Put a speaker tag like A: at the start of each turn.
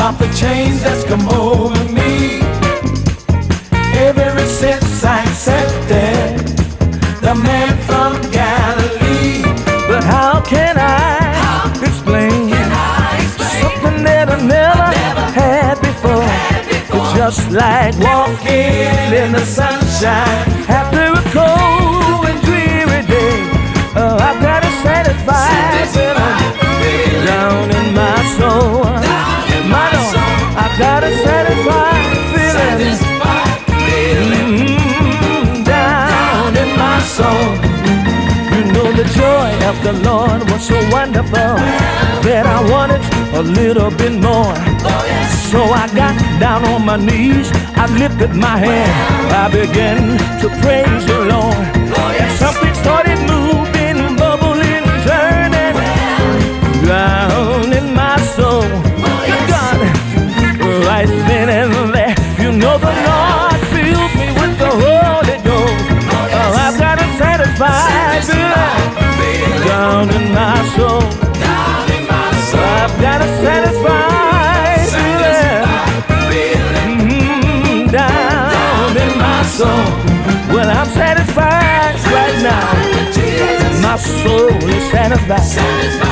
A: off the chains that's come over me. Ever since I accepted the man from Galilee. But how can I explain something that I never had before? It's just like walking in the sunshine after a cold and dreary day. I've got a satisfied feeling down in my soul. My Lord, I've got a satisfied feeling down in my soul. You know the joy of the Lord was so wonderful that I wanted a little bit more. So I got down on my knees, I lifted my hand, I began to praise the Lord. And something started moving, bubbling, turning down in my soul. God, right then and there, you know the Lord filled me with the Holy Ghost. I've got a satisfied feeling down in my soul. I've got a satisfied feeling down in my soul. Well, I'm satisfied right now. My soul is satisfied.